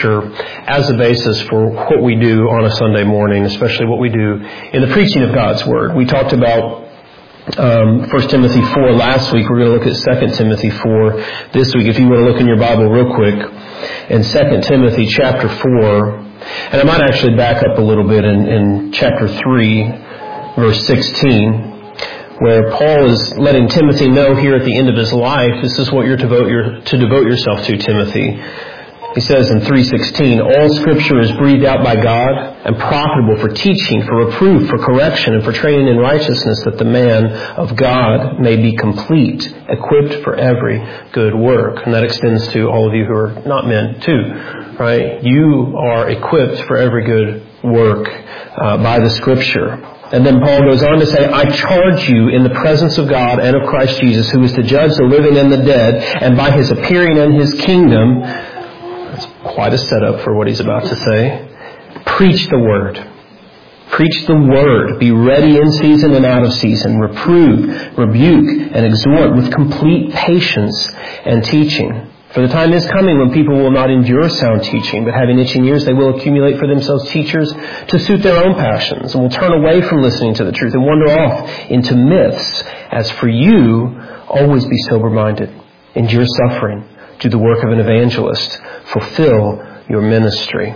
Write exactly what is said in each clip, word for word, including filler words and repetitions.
as a basis for what we do on a Sunday morning, especially what we do in the preaching of God's Word. We talked about um, First Timothy four last week. We're going to look at Second Timothy four this week. If you want to look in your Bible real quick, in Second Timothy chapter four, and I might actually back up a little bit in, in chapter three, verse sixteen, where Paul is letting Timothy know here at the end of his life, this is what you're to devote, your, to devote yourself to, Timothy. He says in three sixteen, all Scripture is breathed out by God and profitable for teaching, for reproof, for correction, and for training in righteousness, that the man of God may be complete, equipped for every good work. And that extends to all of you who are not men too, right? You are equipped for every good work uh, by the Scripture. And then Paul goes on to say, I charge you in the presence of God and of Christ Jesus, who is to judge the living and the dead, and by his appearing in his kingdom. That's quite a setup for what he's about to say. Preach the word. Preach the word. Be ready in season and out of season. Reprove, rebuke, and exhort with complete patience and teaching. For the time is coming when people will not endure sound teaching, but having itching ears, they will accumulate for themselves teachers to suit their own passions, and will turn away from listening to the truth and wander off into myths. As for you, always be sober-minded. Endure suffering. Do the work of an evangelist. Fulfill your ministry.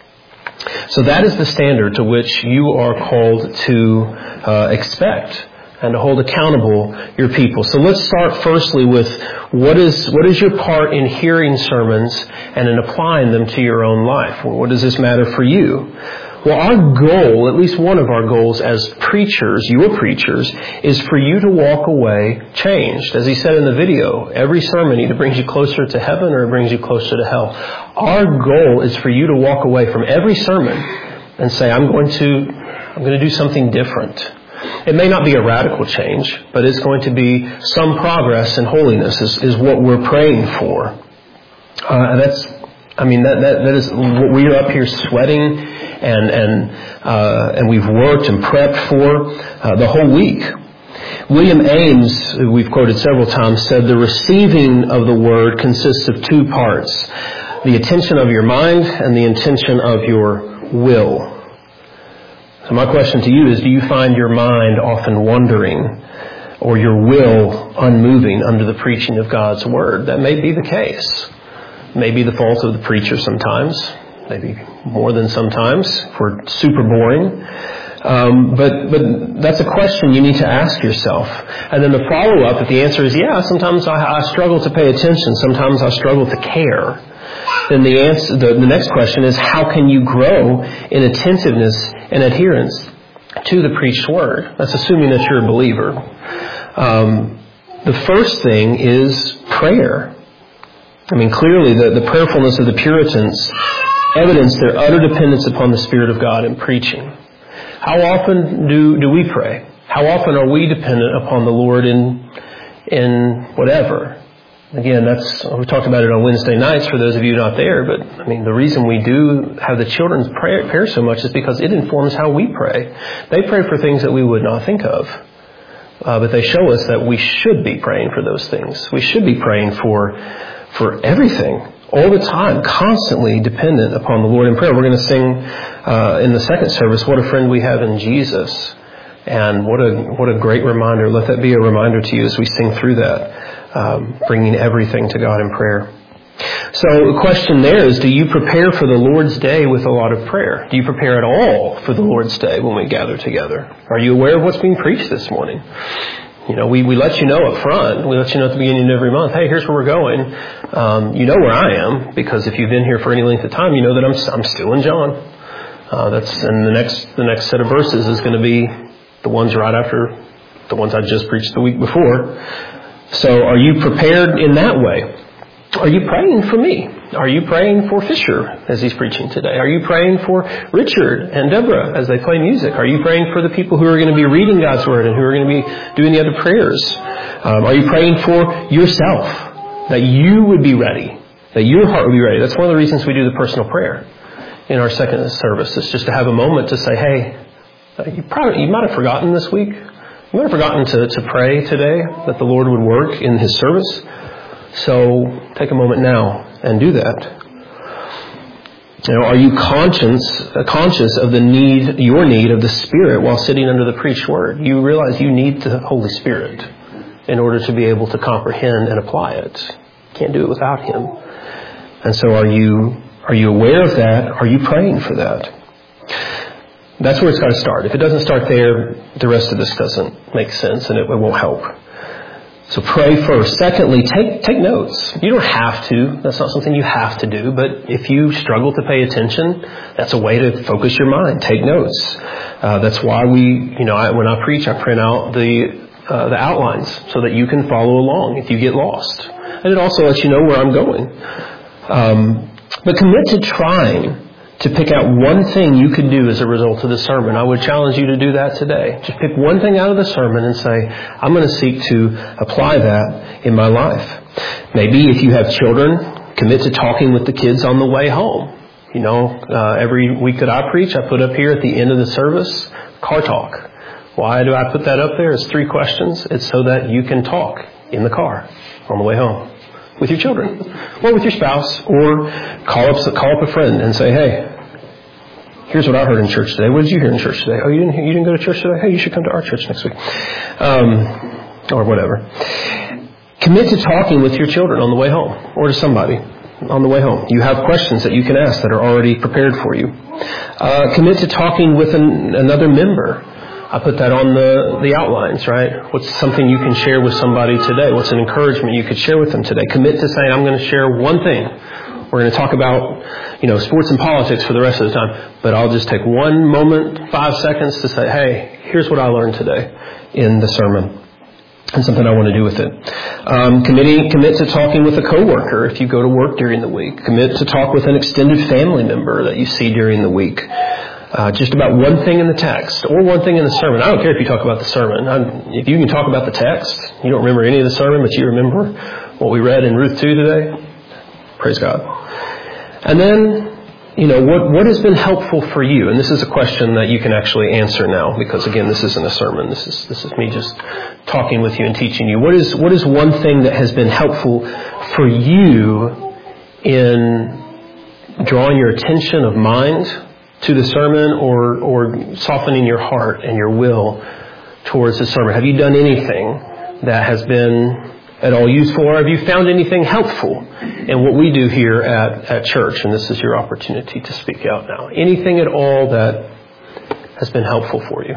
So that is the standard to which you are called to uh, expect and to hold accountable your people. So let's start firstly with what is what is your part in hearing sermons and in applying them to your own life? Well, what does this matter for you? Well, our goal, at least one of our goals as preachers, your preachers, is for you to walk away changed. As he said in the video, every sermon either brings you closer to heaven or it brings you closer to hell. Our goal is for you to walk away from every sermon and say, I'm going to, I'm going to do something different. It may not be a radical change, but it's going to be some progress in holiness is, is what we're praying for. Uh, that's, I mean, that, that, that is what we are up here sweating and, and, uh, and we've worked and prepped for uh, the whole week. William Ames, who we've quoted several times, said the receiving of the word consists of two parts: the attention of your mind and the intention of your will. So my question to you is, do you find your mind often wandering or your will unmoving under the preaching of God's Word? That may be the case. Maybe the fault of the preacher sometimes, maybe more than sometimes, if we're super boring. Um, but but that's a question you need to ask yourself. And then the follow-up, if the answer is, yeah, sometimes I, I struggle to pay attention, sometimes I struggle to care, then the answer, the, the next question is, how can you grow in attentiveness and adherence to the preached word? That's assuming that you're a believer. Um, the first thing is prayer. I mean, clearly the, the prayerfulness of the Puritans evidenced their utter dependence upon the Spirit of God in preaching. How often do, do we pray? How often are we dependent upon the Lord in, in whatever? Again, that's, we talked about it on Wednesday nights for those of you not there, but I mean, the reason we do have the children's prayer, prayer so much is because it informs how we pray. They pray for things that we would not think of, uh, but they show us that we should be praying for those things. We should be praying for, for everything, all the time, constantly dependent upon the Lord in prayer. We're going to sing uh, in the second service, What a Friend We Have in Jesus. And what a what a great reminder. Let that be a reminder to you as we sing through that, um, bringing everything to God in prayer. So the question there is, do you prepare for the Lord's Day with a lot of prayer? Do you prepare at all for the Lord's Day when we gather together? Are you aware of what's being preached this morning? You know, we, we let you know up front. We let you know at the beginning of every month, hey, here's where we're going. Um, you know where I am, because if you've been here for any length of time, you know that I'm I'm still in John. Uh, that's and the next the next set of verses is going to be the ones right after the ones I just preached the week before. So are you prepared in that way? Are you praying for me? Are you praying for Fisher as he's preaching today? Are you praying for Richard and Deborah as they play music? Are you praying for the people who are going to be reading God's Word and who are going to be doing the other prayers? Um, are you praying for yourself, that you would be ready, that your heart would be ready? That's one of the reasons we do the personal prayer in our second service. It's just to have a moment to say, hey, you probably you might have forgotten this week. You might have forgotten to, to pray today that the Lord would work in His service. So take a moment now and do that. You know, are you conscious, uh, conscious of the need, your need of the Spirit while sitting under the preached word? You realize you need the Holy Spirit in order to be able to comprehend and apply it. You can't do it without Him. And so are you, are you aware of that? Are you praying for that? That's where it's got to start. If it doesn't start there, the rest of this doesn't make sense and it, it won't help. So pray first. Secondly, take take notes. You don't have to. That's not something you have to do. But if you struggle to pay attention, that's a way to focus your mind. Take notes. Uh, that's why we, you know, I, when I preach, I print out the uh, the outlines so that you can follow along if you get lost. And it also lets you know where I'm going. Um, but commit to trying to pick out one thing you could do as a result of the sermon. I would challenge you to do that today. Just pick one thing out of the sermon and say, I'm going to seek to apply that in my life. Maybe if you have children, commit to talking with the kids on the way home. You know, uh, every week that I preach, I put up here at the end of the service, car talk. Why do I put that up there? It's three questions. It's so that you can talk in the car on the way home with your children or with your spouse, or call up call up a friend and say, hey, here's what I heard in church today. What did you hear in church today? Oh, you didn't you didn't go to church today? Hey, you should come to our church next week. Um, or whatever. Commit to talking with your children on the way home or to somebody on the way home. You have questions that you can ask that are already prepared for you. Uh, commit to talking with an, another member. I put that on the, the outlines, right? What's something you can share with somebody today? What's an encouragement you could share with them today? Commit to saying, I'm going to share one thing. We're going to talk about, you know, sports and politics for the rest of the time, but I'll just take one moment, five seconds to say, hey, here's what I learned today in the sermon and something I want to do with it. Um, committing, commit to talking with a coworker if you go to work during the week. Commit to talk with an extended family member that you see during the week. Uh, just about one thing in the text or one thing in the sermon. I don't care if you talk about the sermon. I'm, if you can talk about the text, you don't remember any of the sermon, but you remember what we read in Ruth two today, praise God. And then, you know, what, what has been helpful for you? And this is a question that you can actually answer now because, again, this isn't a sermon. This is this is me just talking with you and teaching you. What is what is one thing that has been helpful for you in drawing your attention of mind to the sermon or or softening your heart and your will towards the sermon? Have you done anything that has been at all useful, or have you found anything helpful in what we do here at, at church? And this is your opportunity to speak out now. Anything at all that has been helpful for you?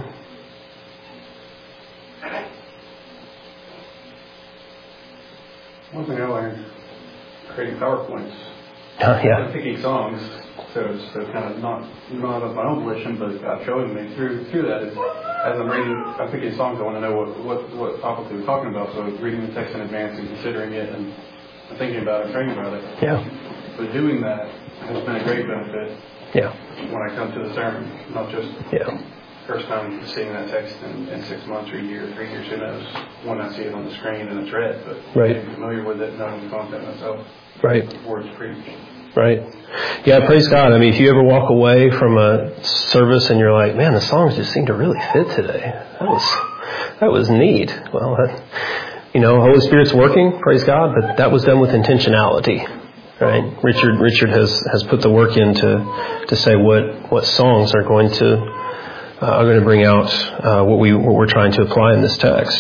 One thing I learned, creating PowerPoints. Uh, yeah. I'm picking songs. So, so kind of not not of my own volition, but God showing me through through that is as I'm reading, I'm picking songs. I want to know what what what topic we're talking about. So reading the text in advance and considering it and thinking about it, and praying about it. Yeah. But doing that has been a great benefit. Yeah. When I come to the sermon, not just yeah. first time seeing that text in, in six months or a year, or three years, who knows? When I see it on the screen and it's read, but right. getting familiar with it, knowing the content myself. Right. Before it's preached. Right. Yeah, praise God. I mean, if you ever walk away from a service and you're like, man, the songs just seem to really fit today. That was, that was neat. Well, that, you know, Holy Spirit's working, praise God, but that was done with intentionality, right? Richard, Richard has, has put the work in to, to say what, what songs are going to, uh, are going to bring out, uh, what we, what we're trying to apply in this text.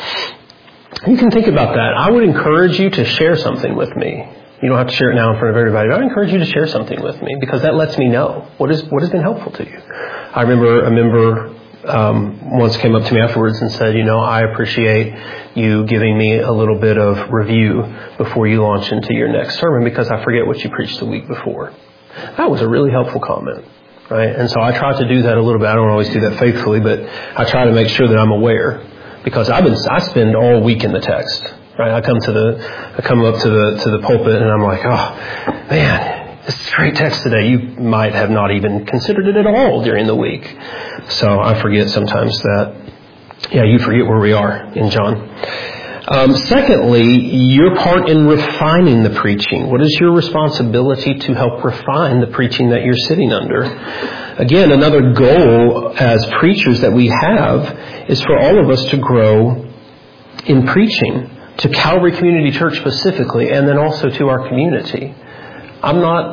You can think about that. I would encourage you to share something with me. You don't have to share it now in front of everybody, but I encourage you to share something with me because that lets me know what is what has been helpful to you. I remember a member um, once came up to me afterwards and said, you know, I appreciate you giving me a little bit of review before you launch into your next sermon because I forget what you preached the week before. That was a really helpful comment, right? And so I try to do that a little bit. I don't always do that faithfully, but I try to make sure that I'm aware because I've been I spend all week in the text. Right, I come to the, I come up to the to the pulpit, and I'm like, oh man, this is a great text today. You might have not even considered it at all during the week, so I forget sometimes that. Yeah, you forget where we are in John. Um, secondly, your part in refining the preaching. What is your responsibility to help refine the preaching that you're sitting under? Again, another goal as preachers that we have is for all of us to grow in preaching. To Calvary Community Church specifically, and then also to our community. I'm not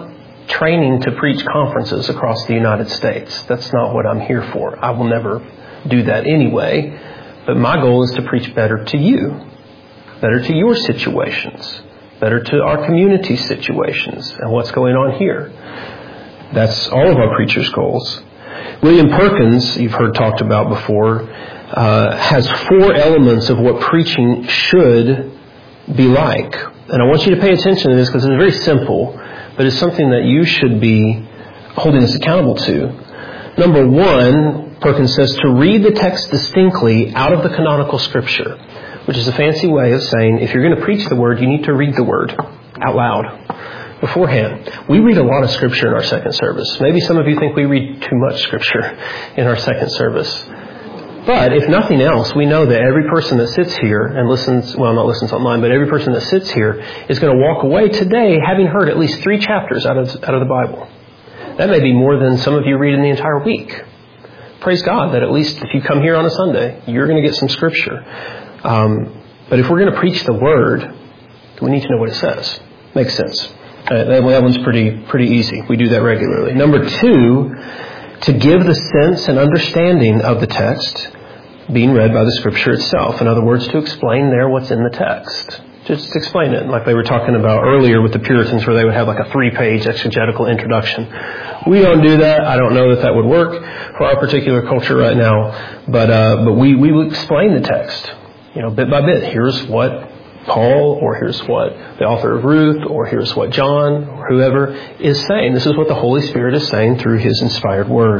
training to preach conferences across the United States. That's not what I'm here for. I will never do that anyway. But my goal is to preach better to you, better to your situations, better to our community situations and what's going on here. That's all of our preachers' goals. William Perkins, you've heard talked about before, uh, has four elements of what preaching should be like. And I want you to pay attention to this because it's very simple, but it's something that you should be holding us accountable to. Number one, Perkins says to read the text distinctly out of the canonical scripture, which is a fancy way of saying if you're going to preach the word, you need to read the word out loud beforehand. We read a lot of scripture in our second service. Maybe some of you think we read too much scripture in our second service. But if nothing else, we know that every person that sits here and listens, well, not listens online, but every person that sits here is going to walk away today having heard at least three chapters out of out of the Bible. That may be more than some of you read in the entire week. Praise God that at least if you come here on a Sunday, you're going to get some scripture. Um, but if we're going to preach the Word, we need to know what it says. Makes sense. Uh, that, that one's pretty pretty easy. We do that regularly. Number two, to give the sense and understanding of the text being read by the Scripture itself. In other words, to explain there what's in the text. Just explain it, like they were talking about earlier with the Puritans, where they would have like a three-page exegetical introduction. We don't do that. I don't know that that would work for our particular culture right now, but uh, but we we would explain the text, you know, bit by bit. Here's what Paul, or here's what the author of Ruth, or here's what John, or whoever is saying. This is what the Holy Spirit is saying through His inspired Word.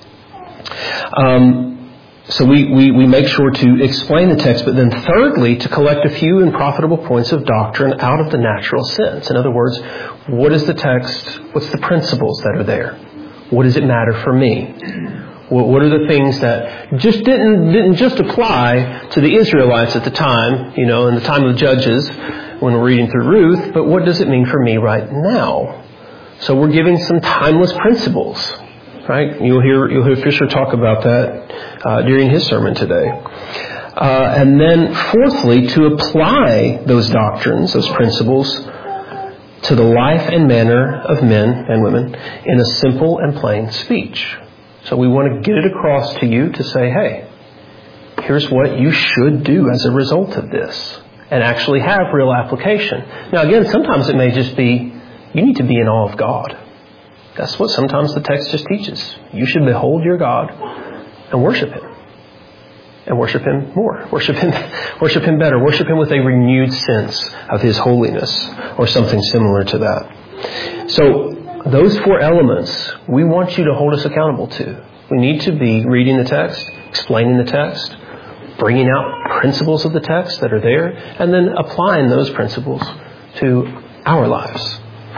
Um. So we, we, we make sure to explain the text, but then thirdly, to collect a few and profitable points of doctrine out of the natural sense. In other words, what is the text? What's the principles that are there? What does it matter for me? What, what are the things that just didn't didn't just apply to the Israelites at the time, you know, in the time of Judges when we're reading through Ruth, but what does it mean for me right now? So we're giving some timeless principles. Right? You'll hear you'll hear Fisher talk about that uh, during his sermon today. Uh, and then fourthly, to apply those doctrines, those principles, to the life and manner of men and women in a simple and plain speech. So we want to get it across to you to say, hey, here's what you should do as a result of this, and actually have real application. Now again, sometimes it may just be, you need to be in awe of God. That's what sometimes the text just teaches. You should behold your God and worship Him. And worship Him more. Worship Him, worship Him better. Worship Him with a renewed sense of His holiness, or something similar to that. So those four elements we want you to hold us accountable to. We need to be reading the text, explaining the text, bringing out principles of the text that are there, and then applying those principles to our lives.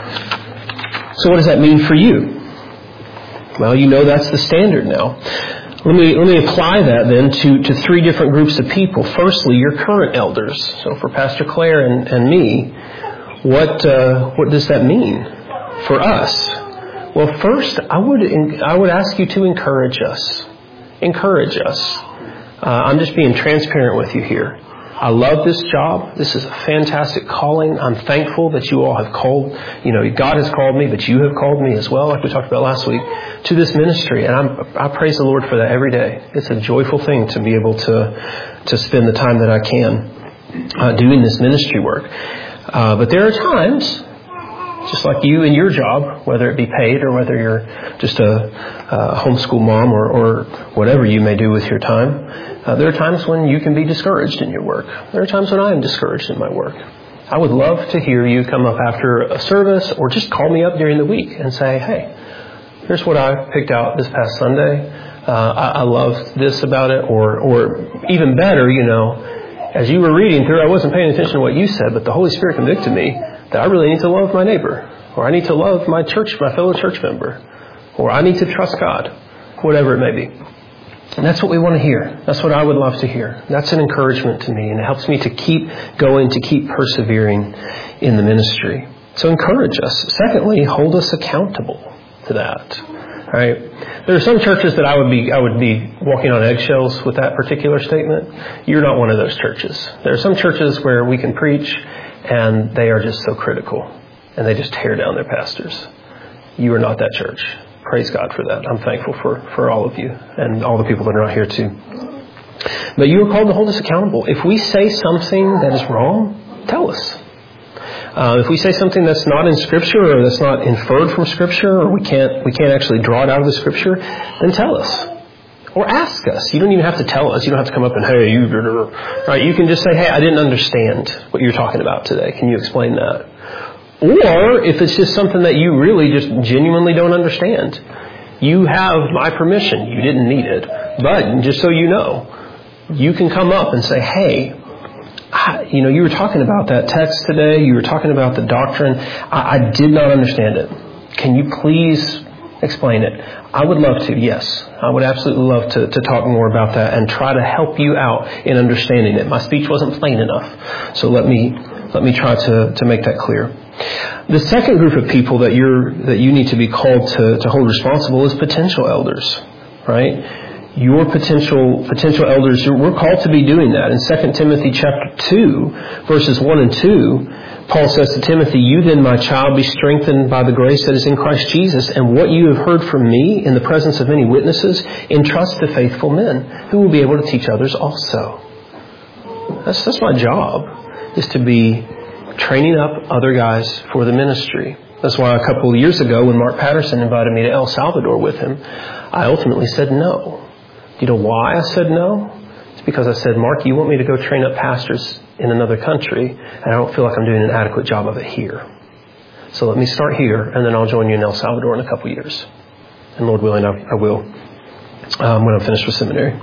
So what does that mean for you? Well, you know that's the standard now. Let me let me apply that then to, to three different groups of people. Firstly, your current elders. So for Pastor Claire and, and me, what uh, what does that mean for us? Well, first, I would I would ask you to encourage us. Encourage us. Uh, I'm just being transparent with you here. I love this job. This is a fantastic calling. I'm thankful that you all have called, you know, God has called me, but you have called me as well, like we talked about last week, to this ministry. And I'm, I praise the Lord for that every day. It's a joyful thing to be able to, to spend the time that I can uh, doing this ministry work. Uh, but there are times, just like you in your job, whether it be paid or whether you're just a, a homeschool mom or, or whatever you may do with your time, Uh, there are times when you can be discouraged in your work. There are times when I am discouraged in my work. I would love to hear you come up after a service or just call me up during the week and say, hey, here's what I picked out this past Sunday. Uh, I, I love this about it. Or, or even better, you know, as you were reading through, I wasn't paying attention to what you said, but the Holy Spirit convicted me that I really need to love my neighbor, or I need to love my church, my fellow church member, or I need to trust God, whatever it may be. And that's what we want to hear. That's what I would love to hear. That's an encouragement to me, and it helps me to keep going, to keep persevering in the ministry. So encourage us. Secondly, hold us accountable to that. All right. There are some churches that I would be I would be walking on eggshells with that particular statement. You're not one of those churches. There are some churches where we can preach, and they are just so critical, and they just tear down their pastors. you are not that church. Praise God for that. I'm thankful for, for all of you and all the people that are not here too. But you are called to hold us accountable. If we say something that is wrong, tell us. Uh, if we say something that's not in Scripture or that's not inferred from Scripture or we can't we can't actually draw it out of the Scripture, then tell us. Or ask us. You don't even have to tell us. You don't have to come up and, hey, you... Right? You can just say, hey, I didn't understand what you're talking about today. Can you explain that? Or if it's just something that you really just genuinely don't understand, you have my permission. You didn't need it. But just so you know, you can come up and say, hey, I, you know, you were talking about that text today. You were talking about the doctrine. I, I did not understand it. Can you please explain it? I would love to, yes. I would absolutely love to, to talk more about that and try to help you out in understanding it. My speech wasn't plain enough. So let me let me try to, to make that clear. The second group of people that you're that you need to be called to, to hold responsible is potential elders, right? Your potential potential elders, we're called to be doing that. In Second Timothy chapter two, verses one and two, Paul says to Timothy, you then, my child, be strengthened by the grace that is in Christ Jesus, and what you have heard from me in the presence of many witnesses, entrust to faithful men who will be able to teach others also. That's, that's my job, is to be training up other guys for the ministry. That's why a couple of years ago when Mark Patterson invited me to El Salvador with him, I ultimately said no. Do you know why I said no? It's because I said, Mark, you want me to go train up pastors in another country, and I don't feel like I'm doing an adequate job of it here. So let me start here, and then I'll join you in El Salvador in a couple of years. And Lord willing, I, I will um, when I'm finished with seminary.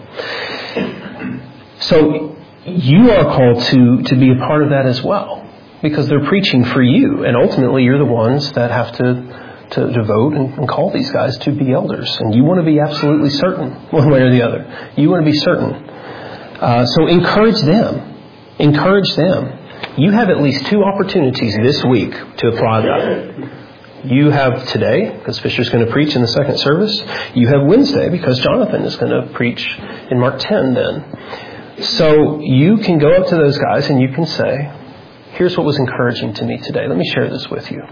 So you are called to, to be a part of that as well, because they're preaching for you, and ultimately you're the ones that have to, to, to vote and, and call these guys to be elders. And you want to be absolutely certain, one way or the other. You want to be certain. Uh, so encourage them. Encourage them. You have at least two opportunities this week to apply that. You have today, because Fisher's going to preach in the second service. You have Wednesday, because Jonathan is going to preach in Mark ten then. So you can go up to those guys and you can say, here's what was encouraging to me today. Let me share this with you.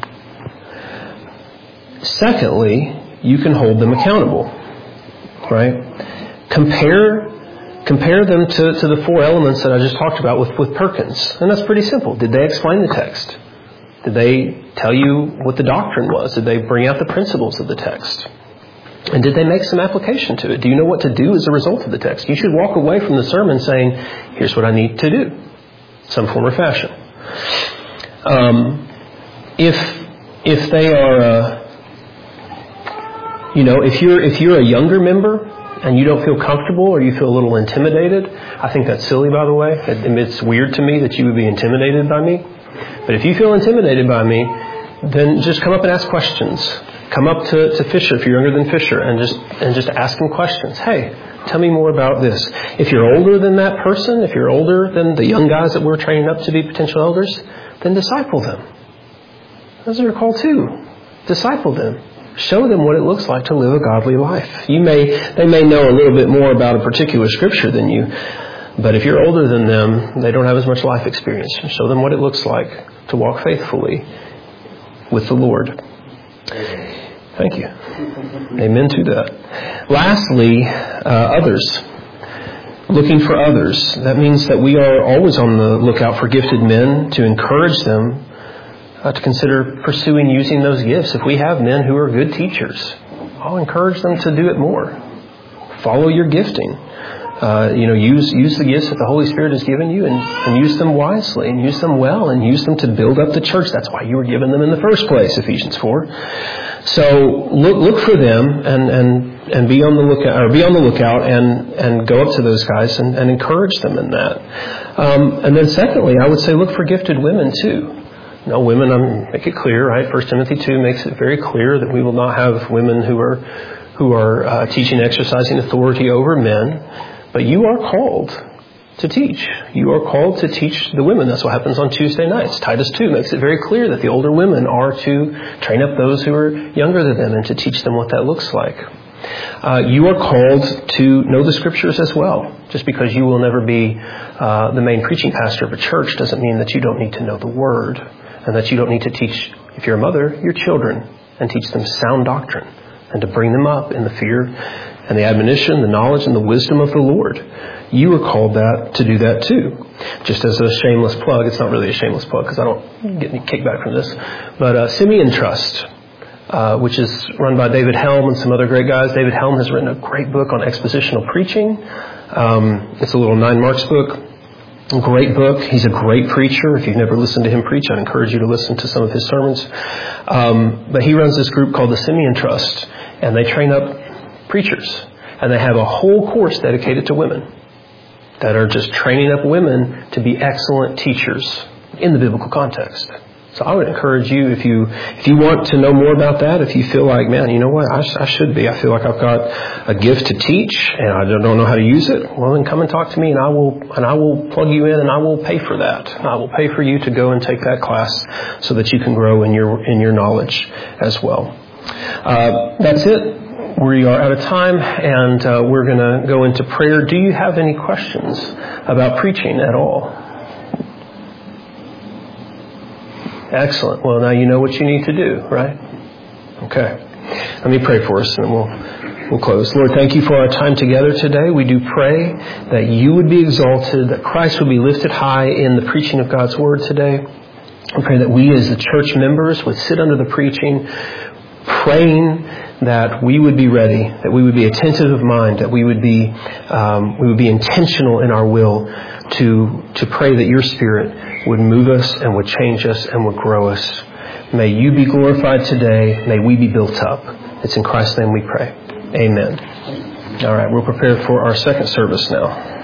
Secondly, you can hold them accountable. Right? Compare Compare them to, to the four elements that I just talked about with, with Perkins. And that's pretty simple. Did they explain the text? Did they tell you what the doctrine was? Did they bring out the principles of the text? And did they make some application to it? Do you know what to do as a result of the text? You should walk away from the sermon saying, here's what I need to do. Some form or fashion. Um, if if they are, uh, you know, if you're if you're a younger member, and you don't feel comfortable or you feel a little intimidated, I think that's silly, by the way. It's weird to me that you would be intimidated by me. But if you feel intimidated by me, then just come up and ask questions. Come up to, to Fisher if you're younger than Fisher and just and just ask him questions. Hey, tell me more about this. If you're older than that person, if you're older than the young guys that we're training up to be potential elders, then disciple them. Those are your call too. Disciple them. Show them what it looks like to live a godly life. You may, they may know a little bit more about a particular scripture than you, but if you're older than them, they don't have as much life experience. Show them what it looks like to walk faithfully with the Lord. Thank you. Amen to that. Lastly, uh, others. Looking for others. That means that we are always on the lookout for gifted men to encourage them Uh, to consider pursuing using those gifts. If we have men who are good teachers, I'll encourage them to do it more. Follow your gifting. Uh, you know, use use the gifts that the Holy Spirit has given you and, and use them wisely and use them well and use them to build up the church. That's why you were given them in the first place, Ephesians four. So look look for them and, and, and be on the lookout or be on the lookout and, and go up to those guys and, and encourage them in that. Um, and then secondly, I would say look for gifted women too. No, women, I'm make it clear, right? First Timothy two makes it very clear that we will not have women who are who are uh, teaching, exercising authority over men. But you are called to teach. You are called to teach the women. That's what happens on Tuesday nights. Titus two makes it very clear that the older women are to train up those who are younger than them and to teach them what that looks like. Uh, you are called to know the Scriptures as well. Just because you will never be uh, the main preaching pastor of a church doesn't mean that you don't need to know the Word. And that you don't need to teach, if you're a mother, your children and teach them sound doctrine, and to bring them up in the fear and the admonition, the knowledge, and the wisdom of the Lord. You are called that to do that too. Just as a shameless plug, it's not really a shameless plug because I don't get any kickback from this, but uh, Simeon Trust, uh, which is run by David Helm and some other great guys. David Helm has written a great book on expositional preaching. Um, it's a little nine marks book. Great book. He's a great preacher. If you've never listened to him preach, I'd encourage you to listen to some of his sermons. Um, but he runs this group called the Simeon Trust, and they train up preachers. And they have a whole course dedicated to women that are just training up women to be excellent teachers in the biblical context. So I would encourage you, if you if you want to know more about that, if you feel like, man, you know what, I, sh- I should be. I feel like I've got a gift to teach, and I don't know how to use it. Well, then come and talk to me, and I will and I will plug you in, and I will pay for that. I will pay for you to go and take that class so that you can grow in your in your knowledge as well. Uh, that's it. We are out of time, and uh, we're going to go into prayer. Do you have any questions about preaching at all? Excellent. Well, now you know what you need to do, right? Okay. Let me pray for us, and then we'll, we'll close. Lord, thank you for our time together today. We do pray that you would be exalted, that Christ would be lifted high in the preaching of God's Word today. I pray that we as the church members would sit under the preaching, praying that we would be ready, that we would be attentive of mind, that we would be um, we would be intentional in our will to to pray that your Spirit would move us and would change us and would grow us. May you be glorified today. May we be built up. It's in Christ's name we pray. Amen. All right, we're prepared for our second service now.